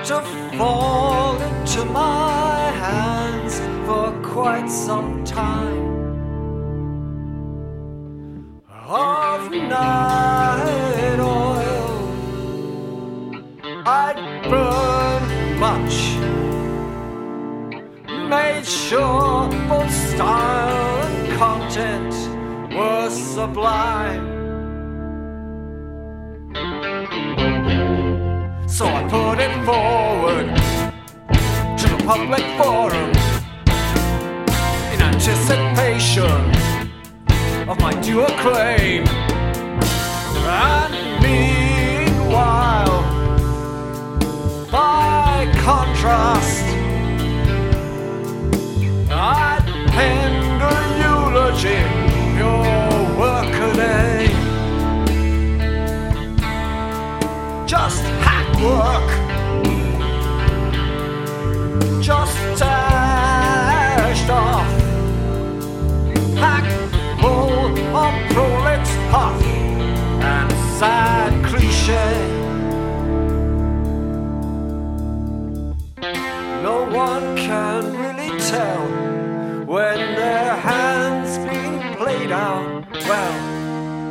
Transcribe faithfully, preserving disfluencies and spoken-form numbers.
to fall into my hands for quite some time. Of night oil, I'd burn much, made sure both style and content were sublime. So I put it forward to the public forum in anticipation of my due acclaim. And meanwhile, by contrast, I'd penned a eulogy, your workaday. Just hack work, just